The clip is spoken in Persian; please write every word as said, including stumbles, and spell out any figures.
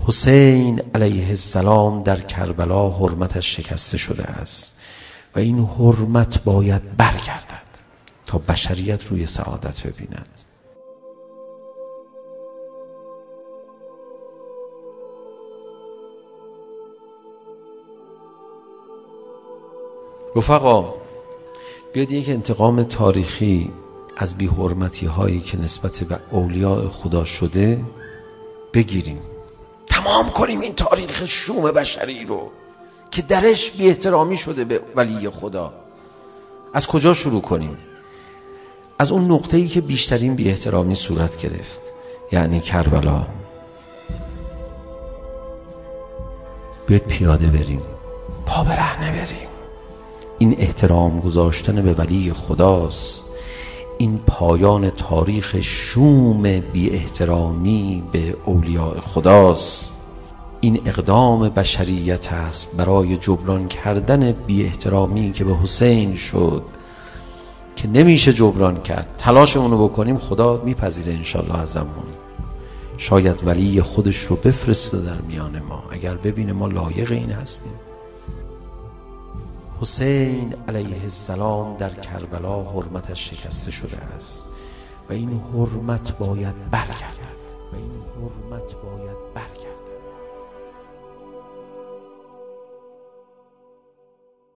حسین علیه السلام در کربلا حرمتش شکسته شده است و این حرمت باید برگردد تا بشریت روی سعادت ببیند. رفقا، بیاد یک انتقام تاریخی از بی حرمتی هایی که نسبت به اولیاء خدا شده بگیریم، تمام کنیم این تاریخ شوم بشری رو که درش بی احترامی شده به ولی خدا. از کجا شروع کنیم؟ از اون نقطه‌ای که بیشترین بی احترامی صورت گرفت، یعنی کربلا. بیاید پیاده بریم، پا برهنه بریم. این احترام گذاشتن به ولی خداست. این پایان تاریخ شوم بی احترامی به اولیاء خداست. این اقدام بشریت است برای جبران کردن بی احترامی که به حسین شد که نمیشه جبران کرد. تلاشمونو بکنیم، خدا میپذیره انشالله ازمون. شاید ولی خودش رو بفرسته در میان ما اگر ببینه ما لایق این هستیم. حسین علیه السلام در کربلا حرمتش شکسته شده است و این حرمت باید برگردد و این حرمت باید برگردد